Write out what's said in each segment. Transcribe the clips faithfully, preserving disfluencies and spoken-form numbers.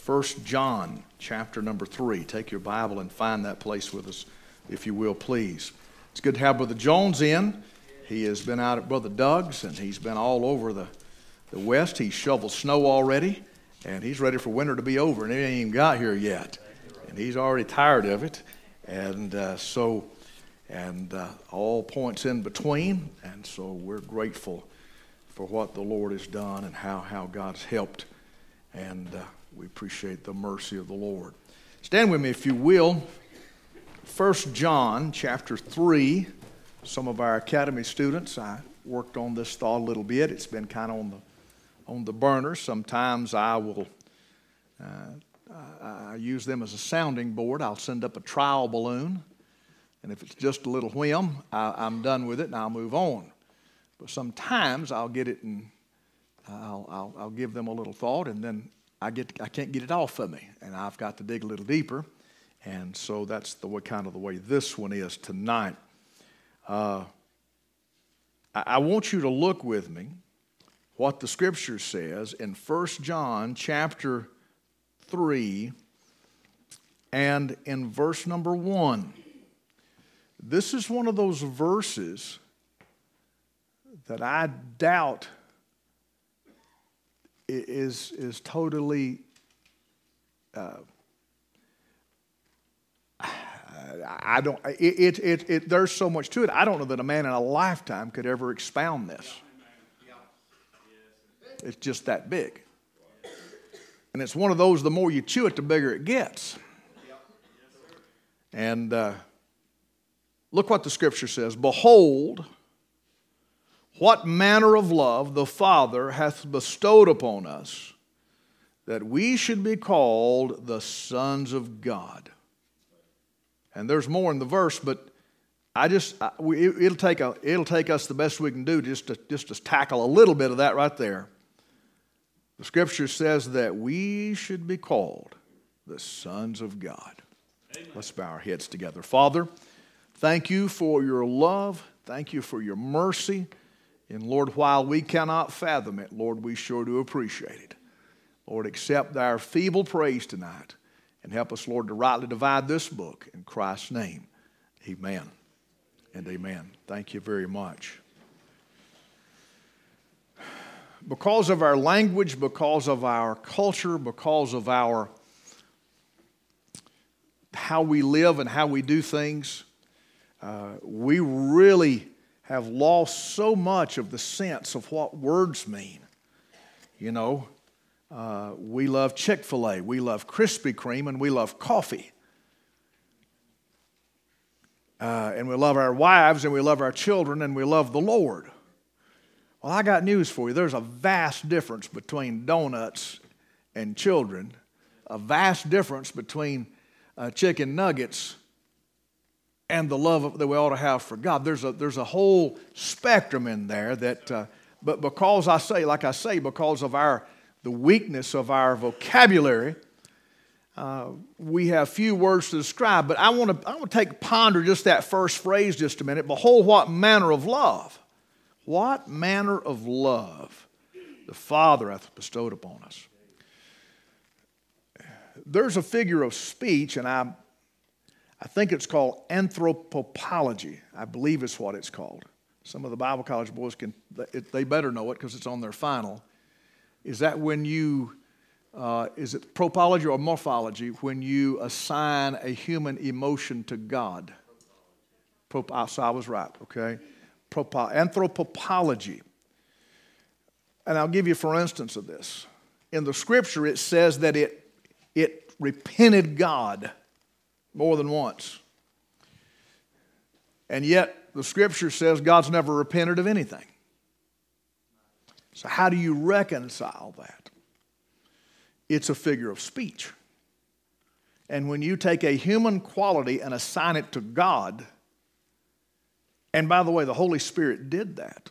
First John chapter number three. Take your Bible and find that place with us, if you will, please. It's good to have Brother Jones in. He has been out at Brother Doug's, and he's been all over the, the West. He's shoveled snow already, and he's ready for winter to be over, and it ain't even got here yet. And he's already tired of it. And uh, so, and uh, all points in between. And so we're grateful for what the Lord has done and how, how God's helped. And uh, we appreciate the mercy of the Lord. Stand with me, if you will. First John chapter three. Some of our academy students, I worked on this thought a little bit. It's been kind of on the on the burner. Sometimes I will uh, I use them as a sounding board. I'll send up a trial balloon, and if it's just a little whim, I, I'm done with it and I'll move on. But sometimes I'll get it and I'll, I'll, I'll give them a little thought, and then I get I can't get it off of me, and I've got to dig a little deeper. And so that's the way, kind of the way this one is tonight. Uh, I, I want you to look with me what the Scripture says in First John chapter three and in verse number one. This is one of those verses that I doubt is, is totally uh, I don't it, it, it there's so much to it. I don't know that a man in a lifetime could ever expound this. It's just that big. And it's one of those, the more you chew it, the bigger it gets. And uh, look what the Scripture says. Behold, what manner of love the Father hath bestowed upon us, that we should be called the sons of God. And there's more in the verse, but I just I, we, it'll take a it'll take us the best we can do just to just to tackle a little bit of that right there. The Scripture says that we should be called the sons of God. Amen. Let's bow our heads together. Father, thank you for your love. Thank you for your mercy. And Lord, while we cannot fathom it, Lord, we sure do appreciate it. Lord, accept our feeble praise tonight and help us, Lord, to rightly divide this book. In Christ's name, amen and amen. Thank you very much. Because of our language, because of our culture, because of our how we live and how we do things, uh, we really have lost so much of the sense of what words mean. You know, uh, we love Chick-fil-A, we love Krispy Kreme, and we love coffee. Uh, and we love our wives, and we love our children, and we love the Lord. Well, I got news for you. There's a vast difference between donuts and children, a vast difference between uh, chicken nuggets and the love of, that we ought to have for God. There's a there's a whole spectrum in there that, uh, but because I say, like I say, because of our the weakness of our vocabulary, uh, we have few words to describe. But I want to I want to take ponder just that first phrase just a minute. Behold, what manner of love. What manner of love the Father hath bestowed upon us. There's a figure of speech, and I, I think it's called anthropopology. I believe it's what it's called. Some of the Bible college boys, can they better know it because it's on their final. Is that when you, uh, is it propology or morphology, when you assign a human emotion to God? Prop, so I was right, okay? Anthropopology. And I'll give you for instance of this. In the Scripture it says that it, it repented God more than once. And yet the Scripture says God's never repented of anything. So how do you reconcile that? It's a figure of speech. And when you take a human quality and assign it to God, and by the way, the Holy Spirit did that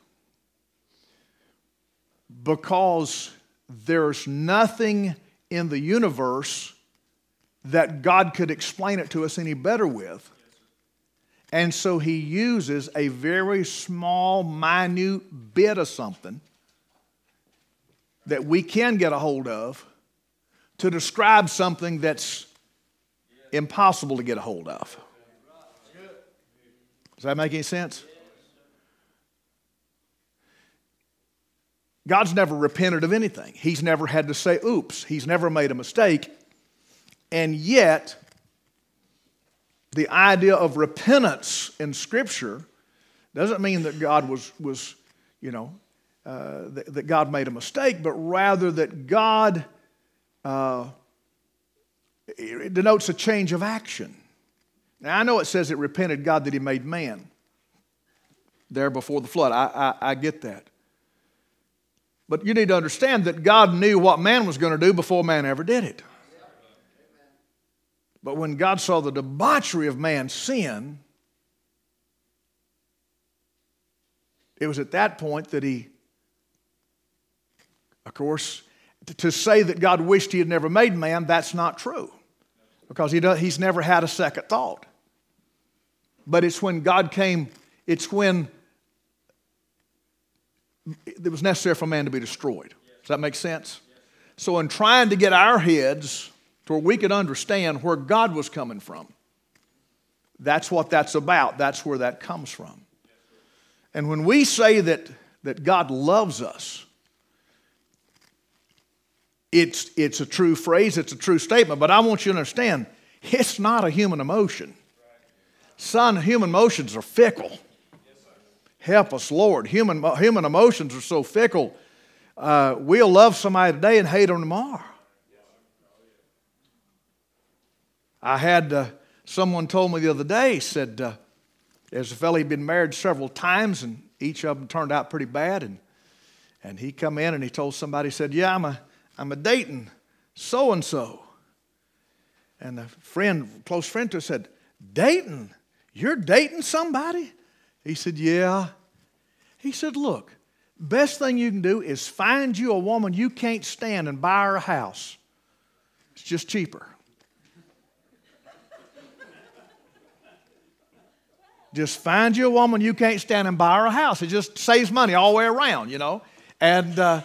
because there's nothing in the universe that God could explain it to us any better with. And so He uses a very small, minute bit of something that we can get a hold of to describe something that's impossible to get a hold of. Does that make any sense? God's never repented of anything. He's never had to say, oops. He's never made a mistake. And yet, the idea of repentance in Scripture doesn't mean that God was, was you know, uh, that, that God made a mistake, but rather that God, uh, it denotes a change of action. Now, I know it says it repented God that He made man there before the flood. I, I, I get that. But you need to understand that God knew what man was going to do before man ever did it. But when God saw the debauchery of man's sin, it was at that point that He, of course, to say that God wished He had never made man, that's not true. Because he does, He's never had a second thought. But it's when God came, it's when it was necessary for man to be destroyed. Does that make sense? So in trying to get our heads to where we could understand where God was coming from, that's what that's about. That's where that comes from. And when we say that, that God loves us, it's, it's a true phrase, it's a true statement, but I want you to understand, it's not a human emotion. Son, human emotions are fickle. Help us, Lord. Human, human emotions are so fickle. Uh, we'll love somebody today and hate them tomorrow. I had uh, someone told me the other day, said, uh, there's a fellow he'd been married several times, and each of them turned out pretty bad. And, and he come in and he told somebody, he said, yeah, I'm a, I'm a dating so-and-so. And a friend, close friend to us said, dating? You're dating somebody? He said, yeah. He said, look, best thing you can do is find you a woman you can't stand and buy her a house. It's just cheaper. Just find you a woman you can't stand and buy her a house. It just saves money all the way around, you know. And uh,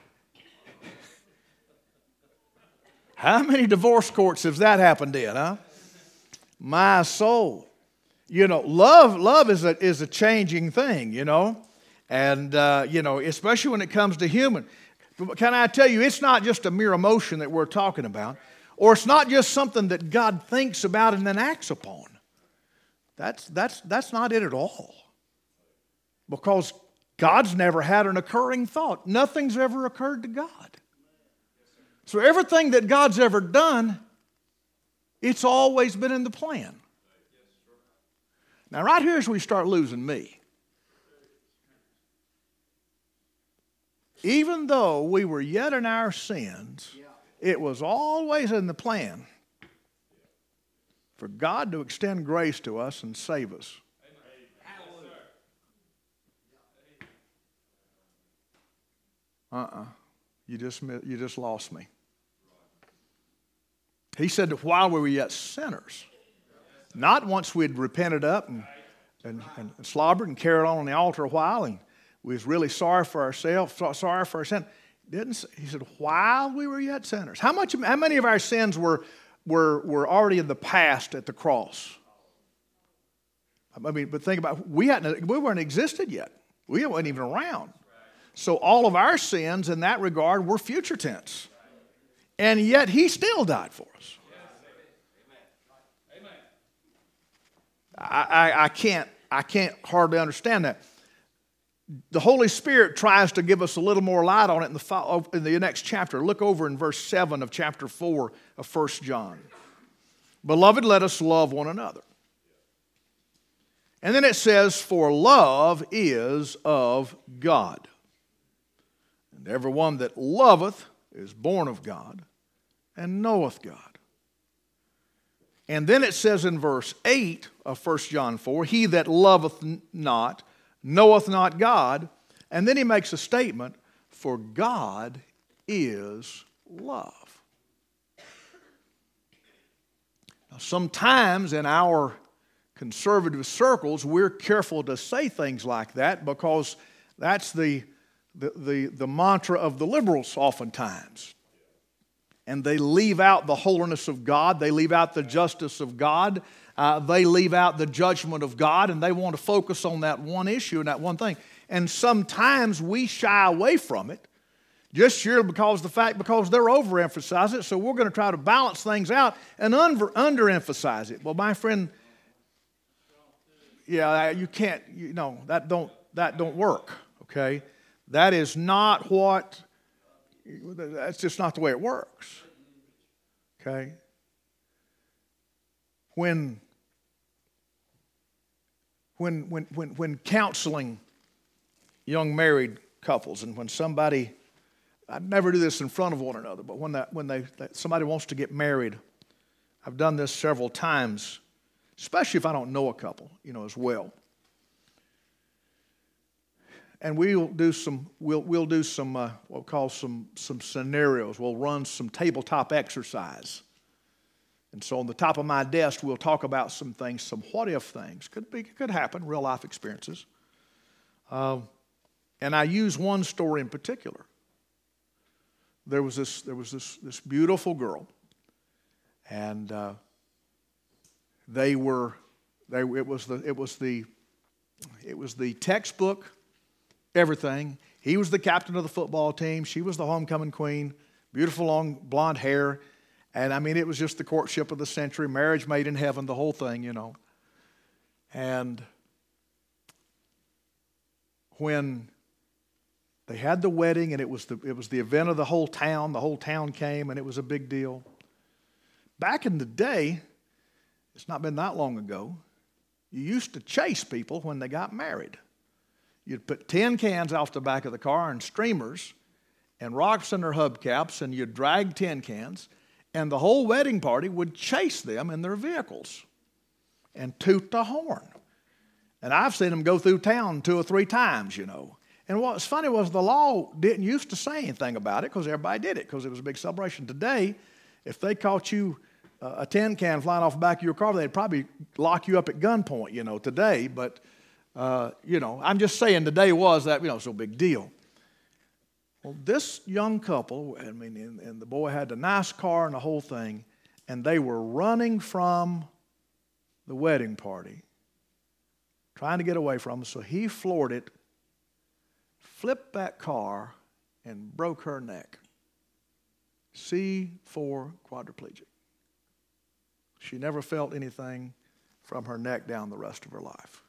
how many divorce courts has that happened in, huh? My soul. You know, love, love is a, is a changing thing, you know. And, uh, you know, especially when it comes to human. Can I tell you, it's not just a mere emotion that we're talking about. Or it's not just something that God thinks about and then acts upon. That's, that's, that's not it at all. Because God's never had an occurring thought. Nothing's ever occurred to God. So everything that God's ever done, it's always been in the plan. Now, right here is where you start losing me. Even though we were yet in our sins, it was always in the plan for God to extend grace to us and save us. Uh-uh. You just, you just lost me. He said that while we were yet sinners, not once we'd repented up and, and, and slobbered and carried on on the altar a while and we was really sorry for ourselves, sorry for our sin. Didn't, he said, while we were yet sinners. How much? How many of our sins were, were, were already in the past at the cross? I mean, but think about it. We hadn't, we weren't existed yet. We weren't even around. So all of our sins in that regard were future tense. And yet He still died for us. I, I, I can't I can't hardly understand that. The Holy Spirit tries to give us a little more light on it in the, in the next chapter. Look over in verse seven of chapter four of First John. Beloved, let us love one another. And then it says, for love is of God. And everyone that loveth is born of God and knoweth God. And then it says in verse eight of First John four, he that loveth not knoweth not God. And then he makes a statement, for God is love. Now, sometimes in our conservative circles, we're careful to say things like that because that's the, the, the, the mantra of the liberals oftentimes. and they leave out the holiness of God. They leave out the justice of God. Uh, they leave out the judgment of God, and they want to focus on that one issue and that one thing. And sometimes we shy away from it, just surely because the fact, because they're overemphasizing it, so we're going to try to balance things out and under, underemphasize it. Well, my friend, yeah, you can't, you know, that don't, that don't work, okay? That is not what, that's just not the way it works, okay? When, when, when, when, when counseling young married couples, and when somebody, I never do this in front of one another, but when that when they that somebody wants to get married, I've done this several times, especially if I don't know a couple, you know, as well. And we'll do some we'll we'll do some uh, what we'll call some some scenarios. We'll run some tabletop exercise. And so on the top of my desk, we'll talk about some things, some what-if things. Could be, could happen, real-life experiences. Uh, and I use one story in particular. There was this, there was this, this beautiful girl, and uh, they were, they it was the, it was the, it was the textbook, everything. He was the captain of the football team. She was the homecoming queen. Beautiful long blonde hair. And I mean, it was just the courtship of the century, marriage made in heaven, the whole thing, you know. And when they had the wedding, and it was the, it was the event of the whole town, the whole town came, and it was a big deal. Back in the day, it's not been that long ago, you used to chase people when they got married. You'd put tin cans off the back of the car and streamers and rocks in their hubcaps, and you'd drag tin cans, and the whole wedding party would chase them in their vehicles and toot the horn. And I've seen them go through town two or three times, you know. And what's funny was the law didn't used to say anything about it because everybody did it because it was a big celebration. Today, if they caught you uh, a tin can flying off the back of your car, they'd probably lock you up at gunpoint, you know, today. But, uh, you know, I'm just saying today was that, you know, it's no big deal. Well, this young couple, I mean, and, and the boy had the nice car and the whole thing, and they were running from the wedding party, trying to get away from him. So he floored it, flipped that car, and broke her neck. C four quadriplegic. She never felt anything from her neck down the rest of her life.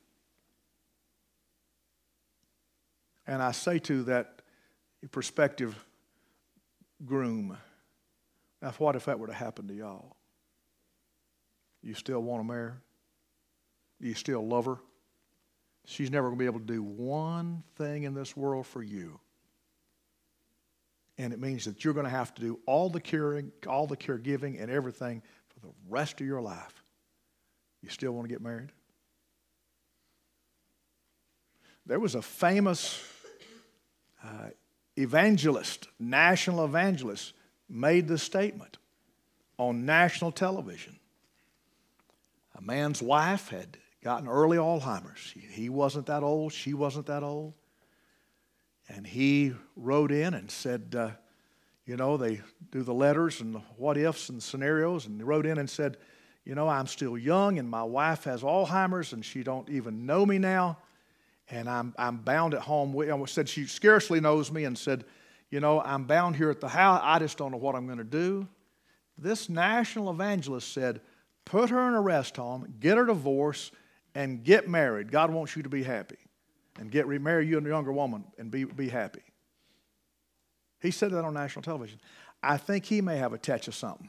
And I say to that prospective groom, now what if that were to happen to y'all? You still want to marry her? Do you still love her? She's never going to be able to do one thing in this world for you. And it means that you're going to have to do all the caring, all the caregiving and everything for the rest of your life. You still want to get married? There was a famous uh, evangelist, national evangelist, made this statement on national television. A man's wife had gotten early Alzheimer's. He wasn't that old. She wasn't that old. And he wrote in and said, uh, you know, they do the letters and the what-ifs and the scenarios, and he wrote in and said, you know, I'm still young, and my wife has Alzheimer's, and she don't even know me now. And I'm I'm bound at home. I said she scarcely knows me, and said, you know, I'm bound here at the house. I just don't know what I'm going to do. This national evangelist said, put her in a rest home, get her divorced, and get married. God wants you to be happy. And get remarry you and a younger woman and be, be happy. He said that on national television. I think he may have a touch of something.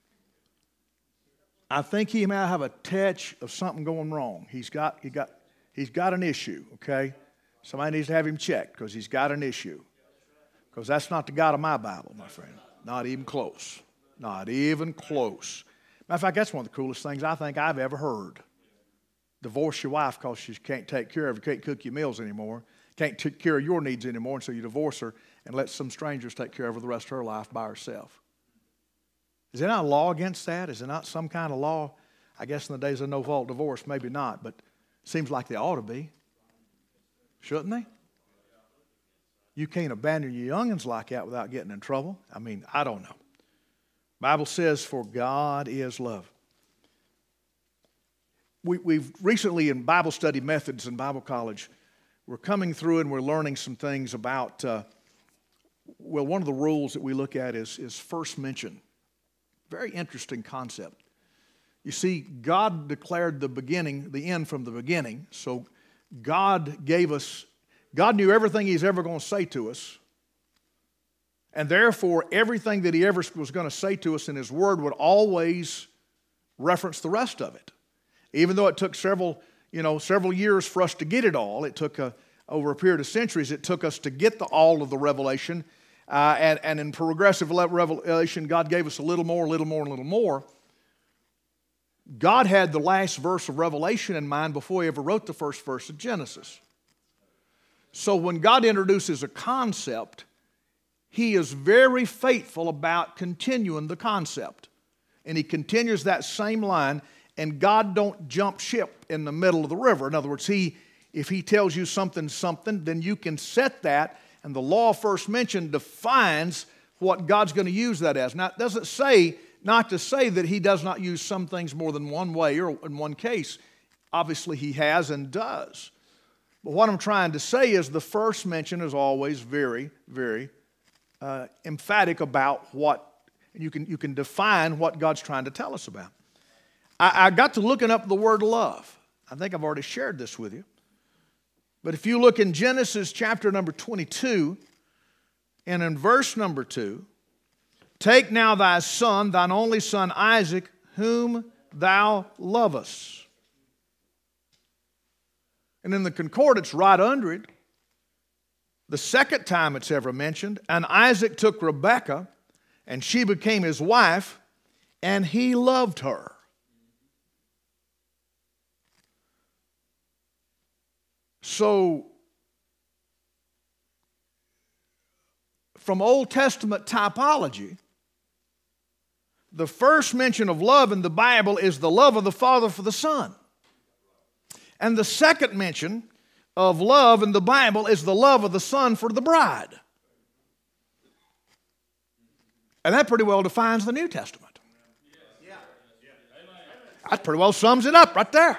I think he may have a touch of something going wrong. He's got, he got, he's got an issue, okay? Somebody needs to have him checked because he's got an issue. Because that's not the God of my Bible, my friend. Not even close. Not even close. Matter of fact, that's one of the coolest things I think I've ever heard. Divorce your wife because she can't take care of you, can't cook your meals anymore, can't take care of your needs anymore, and so you divorce her and let some strangers take care of her the rest of her life by herself. Is there not a law against that? Is there not some kind of law? I guess in the days of no-fault divorce, maybe not, but it seems like they ought to be. Shouldn't they? You can't abandon your youngins like that without getting in trouble. I mean, I don't know. Bible says, for God is love. We, we've recently in Bible study methods in Bible college, we're coming through and we're learning some things about, uh, well, one of the rules that we look at is, is first mention. Very interesting concept. You see, God declared the beginning, the end from the beginning. So God gave us, God knew everything He's ever going to say to us. And therefore, everything that He ever was going to say to us in His Word would always reference the rest of it. Even though it took several, you know, several years for us to get it all, it took a, over a period of centuries, it took us to get the, all of the revelation. Uh, and, and in progressive revelation, God gave us a little more, a little more, and a little more. God had the last verse of Revelation in mind before He ever wrote the first verse of Genesis. So when God introduces a concept, He is very faithful about continuing the concept. And He continues that same line, and God don't jump ship in the middle of the river. In other words, He, if He tells you something, something, then you can set that, and the law first mentioned defines what God's going to use that as. Now, it doesn't say, not to say that He does not use some things more than one way or in one case. Obviously, He has and does. But what I'm trying to say is the first mention is always very, very uh, emphatic about what, and you can, you can define what God's trying to tell us about. I, I got to looking up the word love. I think I've already shared this with you. But if you look in Genesis chapter number twenty-two, and in verse number two, take now thy son, thine only son Isaac, whom thou lovest. And in the concordance right under it, the second time it's ever mentioned, and Isaac took Rebekah, and she became his wife, and he loved her. So, from Old Testament typology, the first mention of love in the Bible is the love of the Father for the Son. And the second mention of love in the Bible is the love of the Son for the bride. And that pretty well defines the New Testament. That pretty well sums it up right there.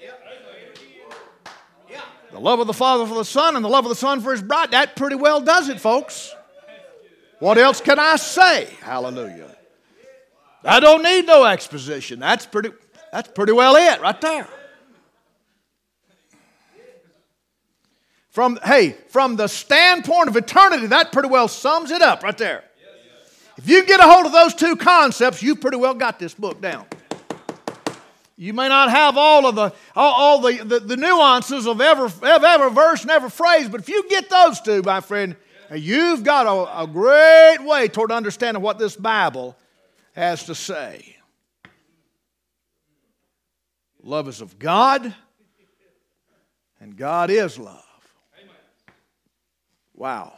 The love of the Father for the Son and the love of the Son for His bride. That pretty well does it, folks. What else can I say? Hallelujah. I don't need no exposition. That's pretty, that's pretty well it right there. From, hey, from the standpoint of eternity, that pretty well sums it up right there. If you get a hold of those two concepts, you pretty well got this book down. You may not have all of the all, all the, the, the nuances of every, of every verse and every phrase, but if you get those two, my friend, you've got a, a great way toward understanding what this Bible has to say. Love is of God, and God is love. Wow.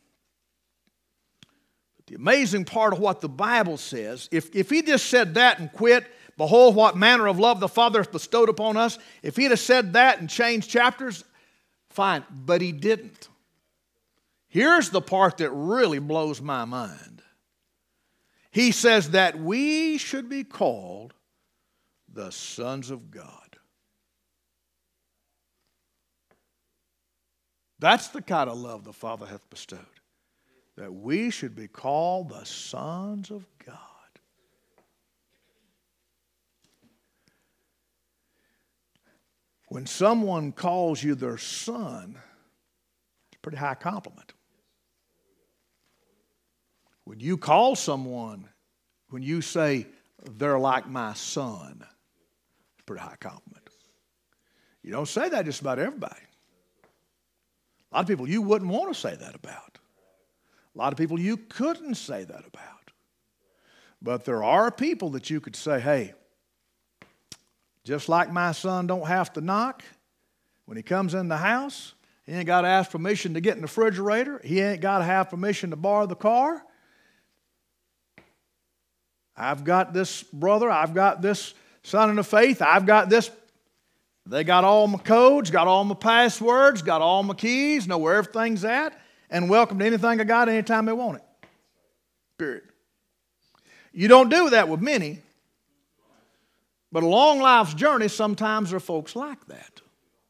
But the amazing part of what the Bible says, if, if He just said that and quit, behold, what manner of love the Father hath bestowed upon us. If He'd have said that and changed chapters, fine. But He didn't. Here's the part that really blows my mind. He says that we should be called the sons of God. That's the kind of love the Father hath bestowed. That we should be called the sons of God. When someone calls you their son, it's a pretty high compliment. When you call someone, when you say, they're like my son, it's a pretty high compliment. You don't say that just about everybody. A lot of people you wouldn't want to say that about. A lot of people you couldn't say that about. But there are people that you could say, hey, just like my son don't have to knock, when he comes in the house, he ain't got to ask permission to get in the refrigerator. He ain't got to have permission to borrow the car. I've got this brother. I've got this son in the faith. I've got this. They got all my codes, got all my passwords, got all my keys, know where everything's at, and welcome to anything I got anytime they want it. Period. You don't do that with many. But along life's journey, sometimes there are folks like that.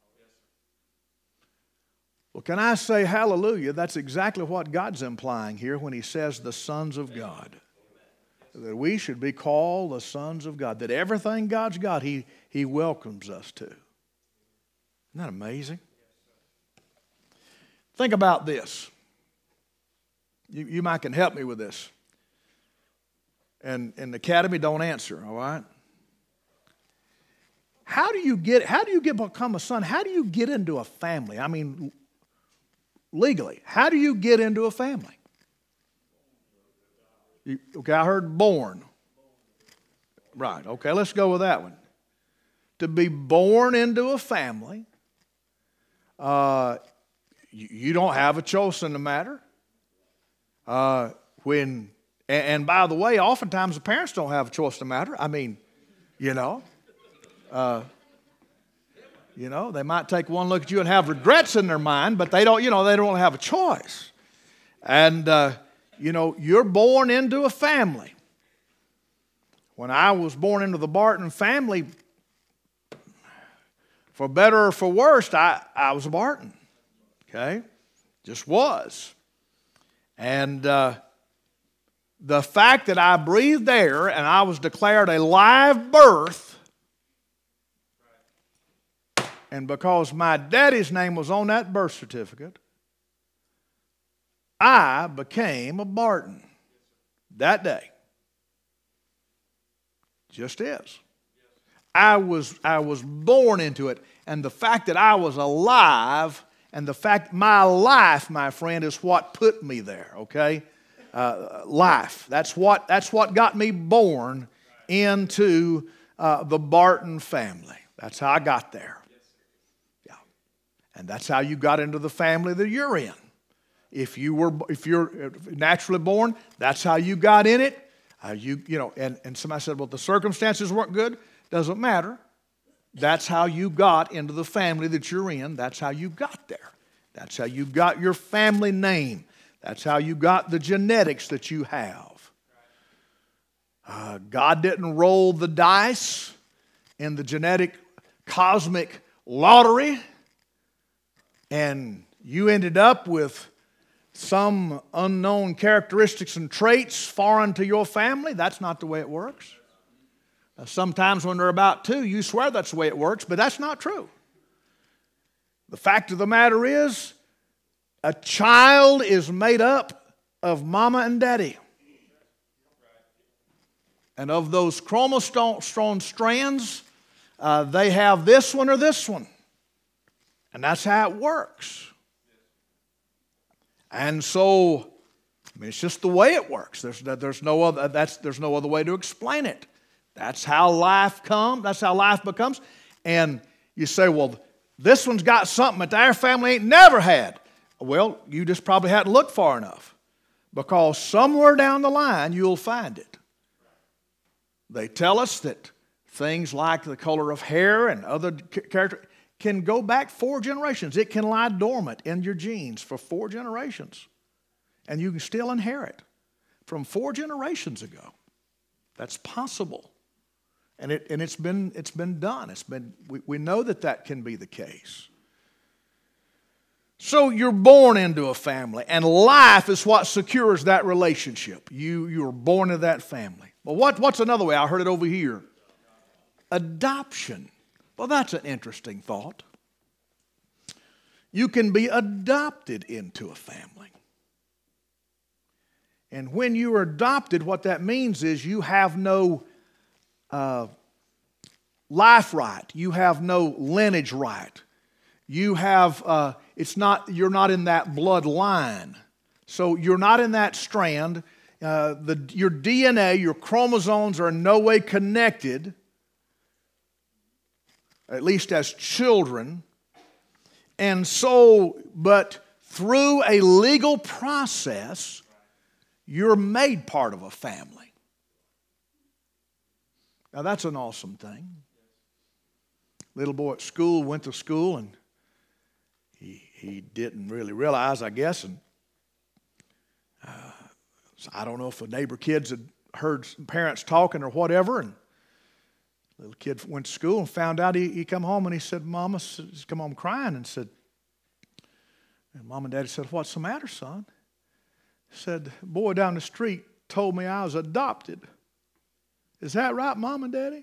Well, can I say hallelujah? That's exactly what God's implying here when He says the sons of God. That we should be called the sons of God. That everything God's got, He, he welcomes us to. Isn't that amazing? Think about this. You, you might can help me with this. And in the academy, don't answer, all right? How do you get, how do you get become a son? How do you get into a family? I mean, legally, how do you get into a family? You, okay, I heard born. Right, okay, let's go with that one. To be born into a family, uh, you, you don't have a choice in the matter. Uh, when, and, and by the way, oftentimes the parents don't have a choice in the matter. I mean, you know, uh, you know, they might take one look at you and have regrets in their mind, but they don't, you know, they don't have a choice. And, uh, you know, you're born into a family. When I was born into the Barton family, for better or for worse, I, I was a Barton. Okay? Just was. And uh, the fact that I breathed air and I was declared a live birth, and because my daddy's name was on that birth certificate, I became a Barton that day. Just is. I was, I was born into it. And the fact that I was alive, and the fact my life, my friend, is what put me there, okay? Uh, life. That's what, that's what got me born into uh, the Barton family. That's how I got there. Yeah. And that's how you got into the family that you're in. If you were, if you're naturally born, that's how you got in it. Uh, you, you know, and, and somebody said, well, the circumstances weren't good. Doesn't matter. That's how you got into the family that you're in. That's how you got there. That's how you got your family name. That's how you got the genetics that you have. Uh, God didn't roll the dice in the genetic cosmic lottery, and you ended up with some unknown characteristics and traits foreign to your family. That's not the way it works. Uh, sometimes when they're about two, you swear that's the way it works, but that's not true. The fact of the matter is, a child is made up of mama and daddy. And of those chromosome strands, uh, they have this one or this one. And that's how it works. And so, I mean, it's just the way it works. There's, there's, no other, that's, there's no other way to explain it. That's how life comes. That's how life becomes. And you say, well, this one's got something that our family ain't never had. Well, you just probably hadn't looked far enough. Because somewhere down the line, you'll find it. They tell us that things like the color of hair and other character can go back four generations. It can lie dormant in your genes for four generations. And you can still inherit from four generations ago. That's possible. And, it, and it's been, it's been done. It's been, we, we know that that can be the case. So you're born into a family, and life is what secures that relationship. You, you were born into that family. Well, what, what's another way? I heard it over here. Adoption. Well, that's an interesting thought. You can be adopted into a family. And when you are adopted, what that means is you have no uh, life right. You have no lineage right. You have, uh, it's not, you're not in that bloodline. So you're not in that strand. Uh, the, your D N A, your chromosomes are in no way connected, at least as children. And so, but through a legal process, you're made part of a family. Now that's an awesome thing. Little boy at school went to school, and he, he didn't really realize, I guess, and uh, so I don't know if the neighbor kids had heard some parents talking or whatever, and the little kid went to school and found out. He, he come home and he said, Mama, he's come home crying and said, and Mom and Daddy said, what's the matter, son? He said, boy down the street told me I was adopted. Is that right, Mom and Daddy?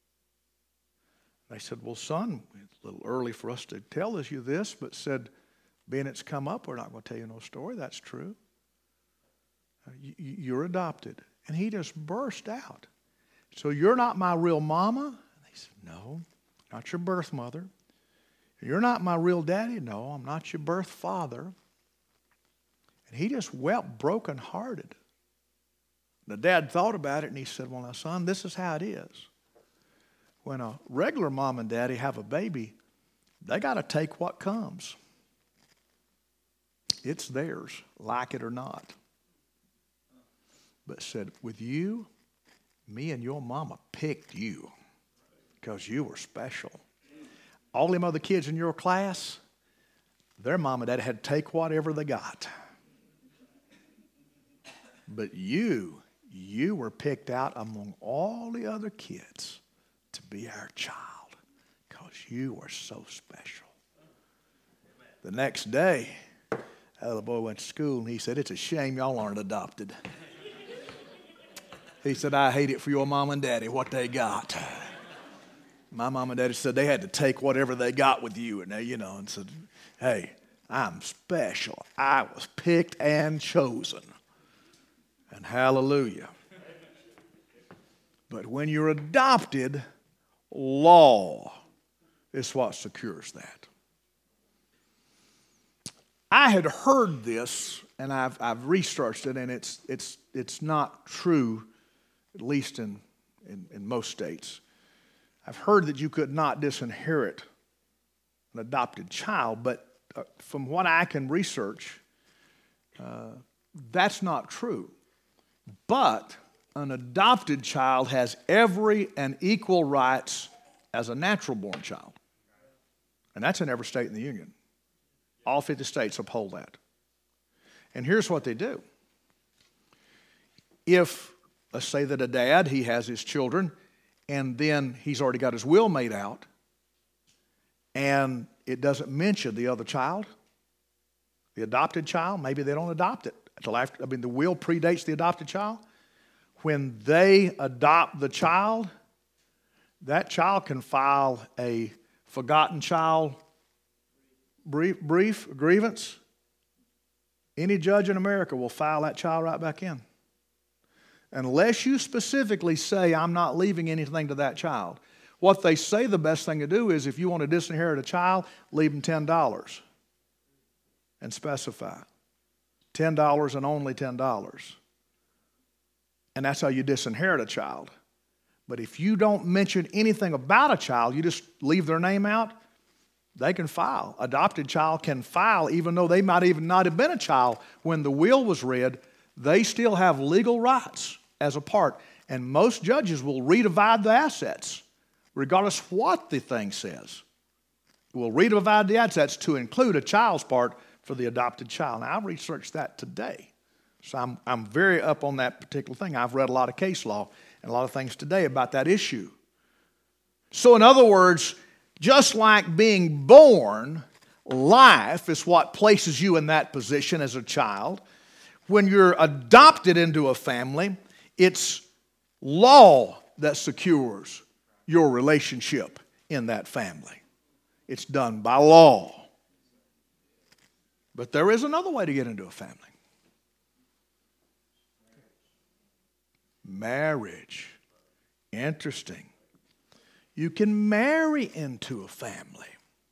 They said, well, son, it's a little early for us to tell you this, but said, being it's come up, we're not going to tell you no story. That's true. You're adopted. And he just burst out. So you're not my real mama? And they said, no, not your birth mother. You're not my real daddy? No, I'm not your birth father. And he just wept brokenhearted. The dad thought about it and he said, well, now, son, this is how it is. When a regular mom and daddy have a baby, they got to take what comes. It's theirs, like it or not. But said, with you, me and your mama picked you because you were special. All them other kids in your class, their mom and dad had to take whatever they got. But you, you were picked out among all the other kids to be our child because you were so special. The next day, that little boy went to school and he said, it's a shame y'all aren't adopted. He said, I hate it for your mom and daddy, what they got. My mom and daddy said they had to take whatever they got with you. And they, you know, and said, hey, I'm special. I was picked and chosen. And hallelujah. But when you're adopted, law is what secures that. I had heard this, and I've, I've researched it, and it's, it's, it's not true, at least in, in, in most states. I've heard that you could not disinherit an adopted child, but uh, from what I can research, uh, that's not true. But an adopted child has every and equal rights as a natural-born child. And that's in every state in the Union. All fifty states uphold that. And here's what they do. If, let's say that a dad, he has his children, and then he's already got his will made out, and it doesn't mention the other child, the adopted child, maybe they don't adopt it until after, I mean, the will predates the adopted child. When they adopt the child, that child can file a forgotten child brief, brief grievance. Any judge in America will file that child right back in. Unless you specifically say, I'm not leaving anything to that child. What they say the best thing to do is if you want to disinherit a child, leave them ten dollars and specify. ten dollars and only ten dollars. And that's how you disinherit a child. But if you don't mention anything about a child, you just leave their name out, they can file. Adopted child can file even though they might even not have been a child when the will was read. They still have legal rights as a part. And most judges will redivide the assets, regardless what the thing says. Will redivide the assets to include a child's part for the adopted child. Now, I researched that today. So I'm, I'm very up on that particular thing. I've read a lot of case law and a lot of things today about that issue. So in other words, just like being born, life is what places you in that position as a child. When you're adopted into a family, it's law that secures your relationship in that family. It's done by law. But there is another way to get into a family. Marriage. Interesting. You can marry into a family.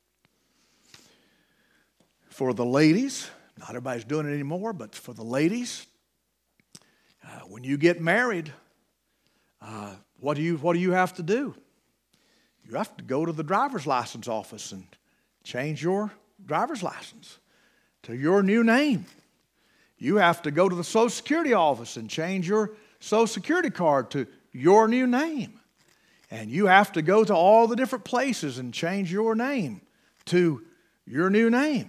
For the ladies, not everybody's doing it anymore, but for the ladies, uh, when you get married, uh, what do you what do you have to do? You have to go to the driver's license office and change your driver's license to your new name. You have to go to the Social Security office and change your Social Security card to your new name. And you have to go to all the different places and change your name to your new name.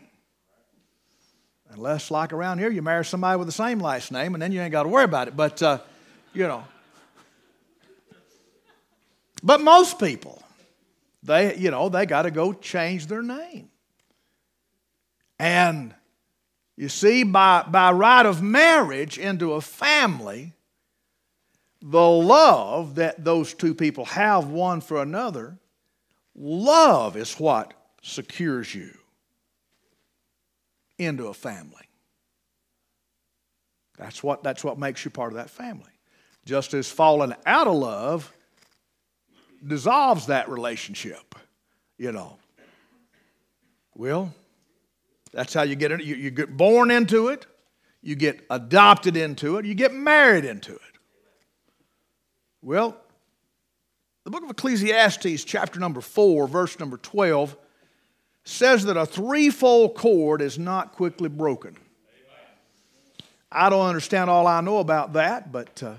Unless, like around here, you marry somebody with the same last name, and then you ain't got to worry about it. But, uh, You know. But most people, they, you know, they got to go change their name. And you see, by, by right of marriage into a family, the love that those two people have one for another, love is what secures you into a family. That's what, that's what makes you part of that family. Just as falling out of love dissolves that relationship, you know. Well, that's how you get it. You, you get born into it, you get adopted into it, you get married into it. Well, the book of Ecclesiastes, chapter number four, verse number twelve, says that a threefold cord is not quickly broken. I don't understand all I know about that, but uh,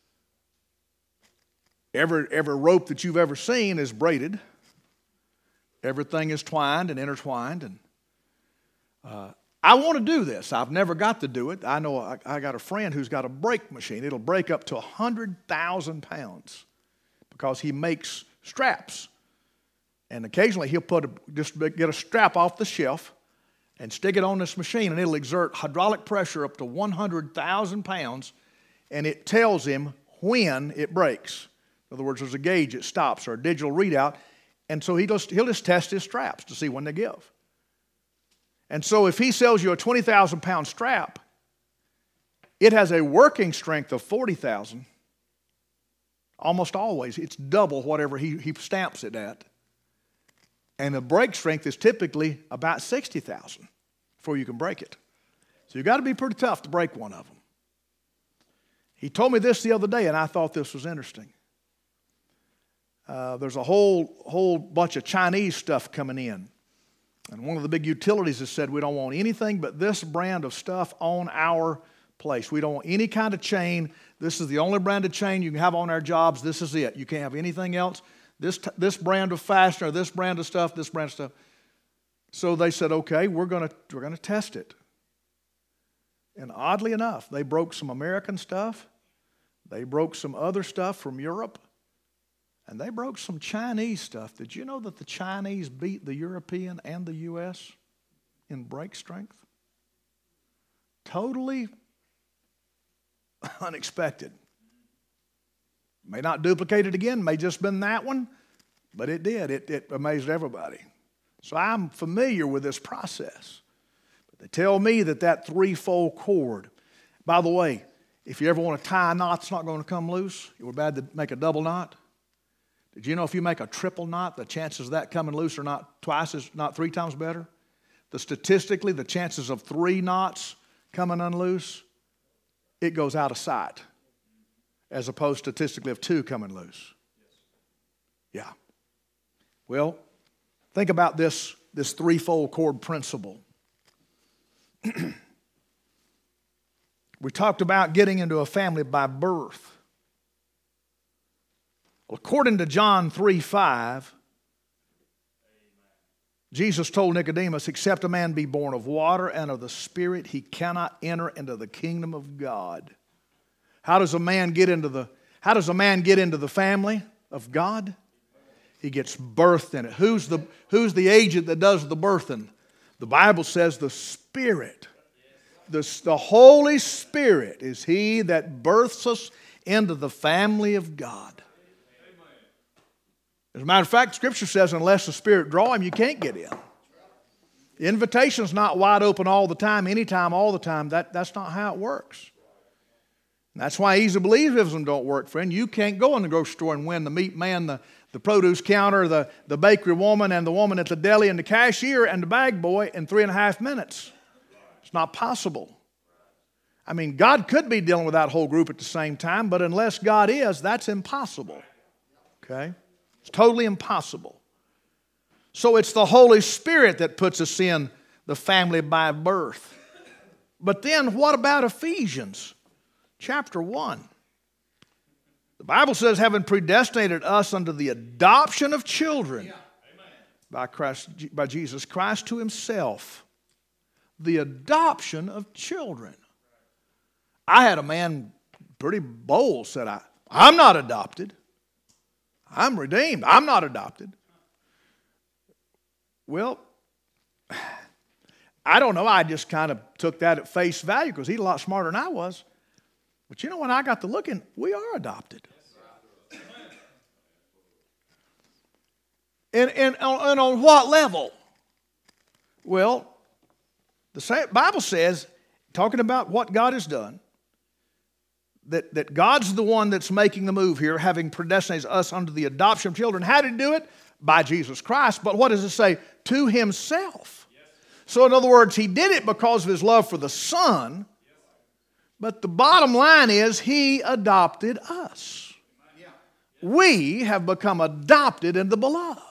every, every rope that you've ever seen is braided. Everything is twined and intertwined. And uh, I want to do this. I've never got to do it. I know I, I got a friend who's got a brake machine. It'll break up to one hundred thousand pounds because he makes straps. And occasionally he'll put a, just get a strap off the shelf and stick it on this machine, and it'll exert hydraulic pressure up to one hundred thousand pounds, and it tells him when it breaks. In other words, there's a gauge, it stops, or a digital readout, and so he just, he'll just test his straps to see when they give. And so if he sells you a twenty thousand pound strap, it has a working strength of forty thousand. Almost always, it's double whatever he, he stamps it at. And the break strength is typically about sixty thousand before you can break it. So you've got to be pretty tough to break one of them. He told me this the other day, and I thought this was interesting. Uh, there's a whole, whole bunch of Chinese stuff coming in. And one of the big utilities has said, we don't want anything but this brand of stuff on our place. We don't want any kind of chain. This is the only brand of chain you can have on our jobs. This is it. You can't have anything else. This, this brand of fastener, this brand of stuff, this brand of stuff. So they said, okay, we're going to we're going to test it. And oddly enough, they broke some American stuff. They broke some other stuff from Europe. And they broke some Chinese stuff. Did you know that the Chinese beat the European and the U S in break strength? Totally unexpected. May not duplicate it again, may just been that one, but it did. It, it amazed everybody. So I'm familiar with this process. But they tell me that that threefold cord, by the way, if you ever want to tie a knot that's not going to come loose, it would be bad to make a double knot. Did you know if you make a triple knot, the chances of that coming loose are not twice as, not three times better? The statistically, the chances of three knots coming unloose, it goes out of sight, as opposed statistically of two coming loose. Yeah. Well, think about this, this threefold cord principle. We talked about getting into a family by birth. Well, according to John three five, Jesus told Nicodemus, except a man be born of water and of the Spirit, he cannot enter into the kingdom of God. How does a man get into the, how does a man get into the family of God? He gets birthed in it. Who's the, who's the agent that does the birthing? The Bible says the Spirit. The, the Holy Spirit is He that births us into the family of God. As a matter of fact, Scripture says unless the Spirit draw him, you can't get in. The invitation's not wide open all the time, anytime, all the time. That, that's not how it works. And that's why easy believism don't work, friend. You can't go in the grocery store and win the meat man, the, the produce counter, the, the bakery woman, and the woman at the deli, and the cashier, and the bag boy in three and a half minutes. It's not possible. I mean, God could be dealing with that whole group at the same time, but unless God is, that's impossible. Okay? It's totally impossible. So it's the Holy Spirit that puts us in the family by birth. But then what about Ephesians chapter one? The Bible says, having predestinated us unto the adoption of children by Christ, by Jesus Christ to Himself. The adoption of children. I had a man pretty bold, said, I, I'm not adopted. I'm redeemed. I'm not adopted. Well, I don't know. I just kind of took that at face value because he's a lot smarter than I was. But you know, when I got to looking, we are adopted. And, and, and on what level? Well, the Bible says, talking about what God has done, that, that God's the one that's making the move here, having predestinated us unto the adoption of children. How did he do it? By Jesus Christ. But what does it say? To himself. Yes. So in other words, he did it because of his love for the Son. Yes. But the bottom line is he adopted us. Yeah. We have become adopted in the beloved.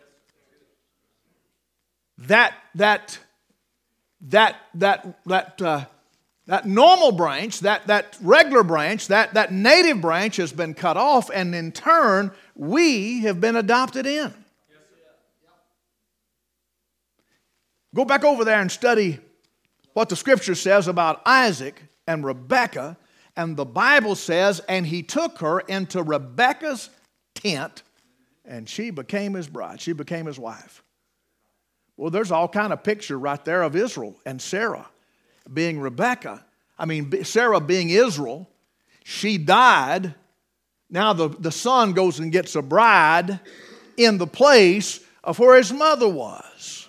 That, that, that, that, that, uh, that normal branch, that, that regular branch, that, that native branch has been cut off, and in turn, we have been adopted in. Go back over there and study what the Scripture says about Isaac and Rebekah, and the Bible says, and he took her into Rebekah's tent, and she became his bride. She became his wife. Well, there's all kind of picture right there of Israel and Sarah being Rebekah. I mean, Sarah being Israel. She died. Now the, the son goes and gets a bride in the place of where his mother was.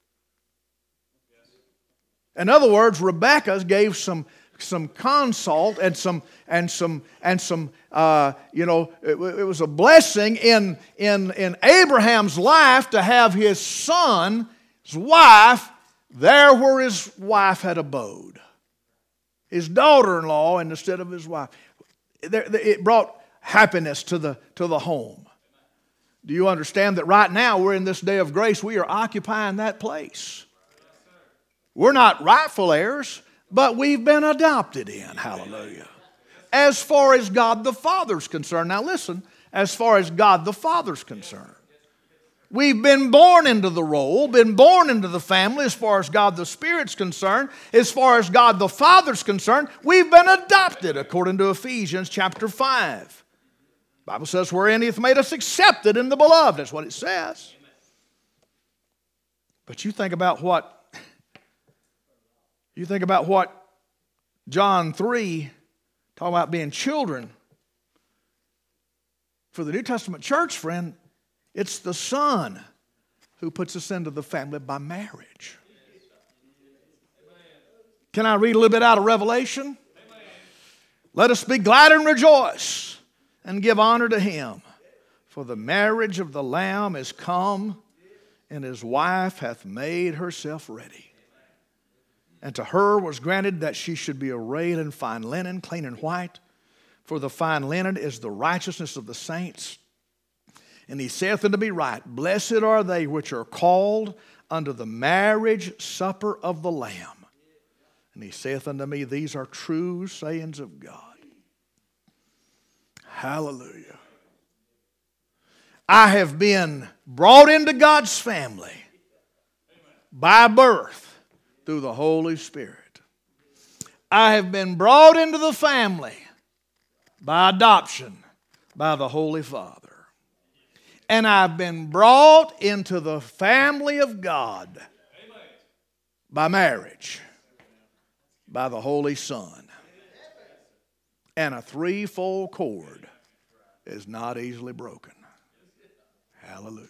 In other words, Rebekah gave some some consult and some and some and some uh, you know it, it was a blessing in in in Abraham's life to have his son, his wife, there where his wife had abode, his daughter-in-law instead of his wife. It brought happiness to the to the home. Do you understand that right now we're in this day of grace? We are occupying that place. We're not rightful heirs, but we've been adopted in. Hallelujah. As far as God the Father's concerned. Now listen, as far as God the Father's concerned. We've been born into the role, been born into the family as far as God the Spirit's concerned. As far as God the Father's concerned, we've been adopted according to Ephesians chapter five. The Bible says, wherein he hath made us accepted in the beloved. That's what it says. But you think about what You think about what John three, talking about being children. For the New Testament church, friend, it's the Son who puts us into the family by marriage. Can I read a little bit out of Revelation? Let us be glad and rejoice and give honor to him. For the marriage of the Lamb is come, and his wife hath made herself ready. And to her was granted that she should be arrayed in fine linen, clean and white. For the fine linen is the righteousness of the saints. And he saith unto me, right, blessed are they which are called unto the marriage supper of the Lamb. And he saith unto me, these are true sayings of God. Hallelujah. I have been brought into God's family by birth. Through the Holy Spirit. I have been brought into the family by adoption by the Holy Father. And I've been brought into the family of God by marriage by the Holy Son. And a threefold cord is not easily broken. Hallelujah.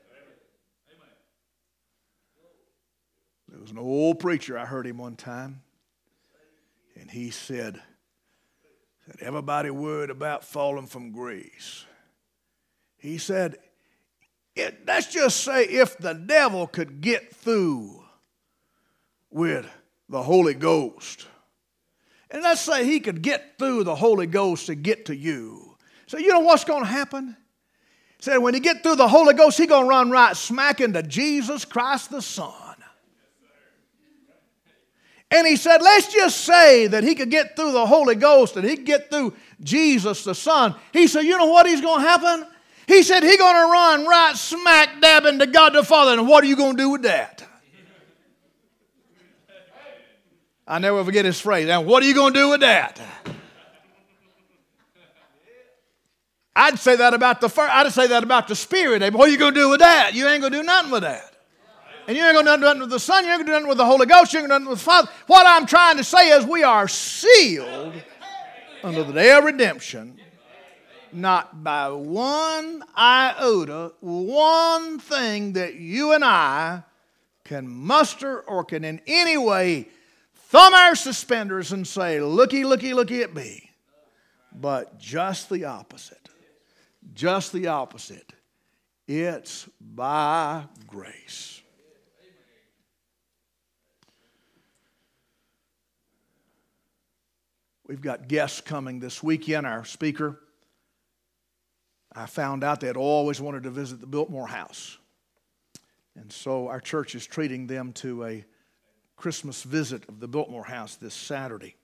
There was an old preacher, I heard him one time, and he said, that everybody worried about falling from grace. He said, it, let's just say if the devil could get through with the Holy Ghost, and let's say he could get through the Holy Ghost to get to you. So you know what's going to happen? He said when he get through the Holy Ghost, he's going to run right smack into Jesus Christ the Son. And he said, let's just say that he could get through the Holy Ghost and he could get through Jesus the Son. He said, you know what is going to happen? He said, he's going to run right smack dab into God the Father. And what are you going to do with that? I never forget his phrase. And what are you going to do with that? I'd say that about the first, I'd say that about the Spirit. What are you going to do with that? You ain't going to do nothing with that. And you ain't going to do nothing with the Son. You ain't going to do nothing with the Holy Ghost. You ain't going to do nothing with the Father. What I'm trying to say is we are sealed under the day of redemption, not by one iota, one thing that you and I can muster or can in any way thumb our suspenders and say, looky, looky, looky at me. But just the opposite. Just the opposite. It's by grace. We've got guests coming this weekend. Our speaker, I found out they had always wanted to visit the Biltmore House. And so our church is treating them to a Christmas visit of the Biltmore House this Saturday.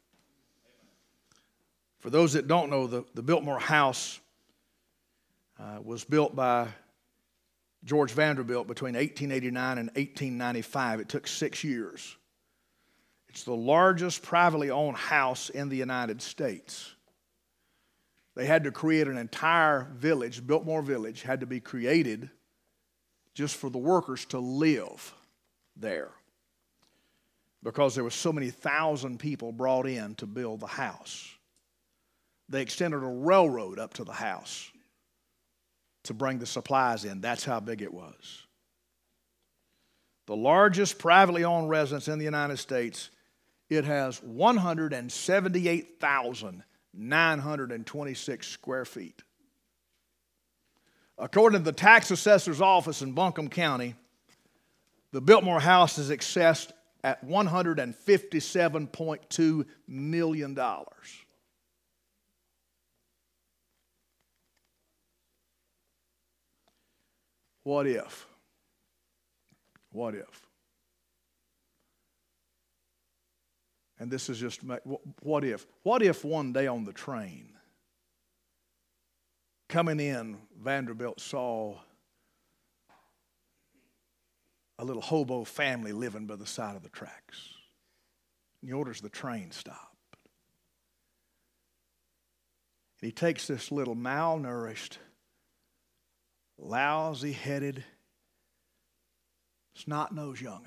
For those that don't know, the, the Biltmore House uh, was built by George Vanderbilt between eighteen eighty-nine and eighteen ninety-five. It took six years. It's the largest privately owned house in the United States. They had to create an entire village, Biltmore Village, had to be created just for the workers to live there because there were so many thousand people brought in to build the house. They extended a railroad up to the house to bring the supplies in. That's how big it was. The largest privately owned residence in the United States. It has one hundred seventy-eight thousand nine hundred twenty-six square feet. According to the tax assessor's office in Buncombe County, the Biltmore House is assessed at one hundred fifty-seven point two million dollars. What if? What if? And this is just, what if? What if one day on the train, coming in, Vanderbilt saw a little hobo family living by the side of the tracks. He orders the train stop. And he takes this little malnourished, lousy-headed, snot-nosed young'un.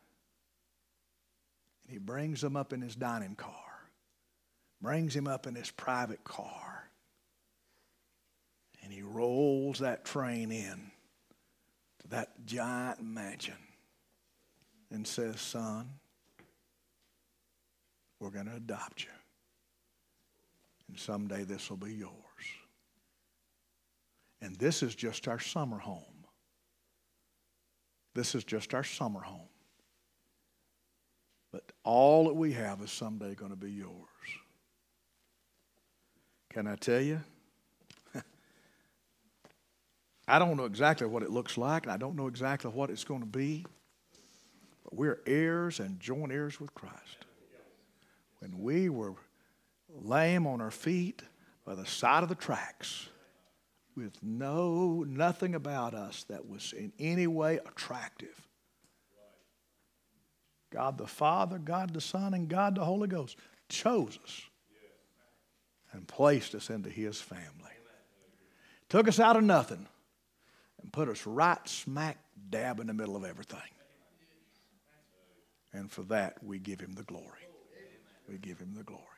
And he brings him up in his dining car, brings him up in his private car, and he rolls that train in to that giant mansion and says, son, we're going to adopt you. And someday this will be yours. And this is just our summer home. This is just our summer home. But all that we have is someday going to be yours. Can I tell you? I don't know exactly what it looks like, and I don't know exactly what it's going to be. But we're heirs and joint heirs with Christ. When we were lame on our feet by the side of the tracks, with no, nothing about us that was in any way attractive. God the Father, God the Son, and God the Holy Ghost chose us and placed us into His family. Took us out of nothing and put us right smack dab in the middle of everything. And for that, we give Him the glory. We give Him the glory.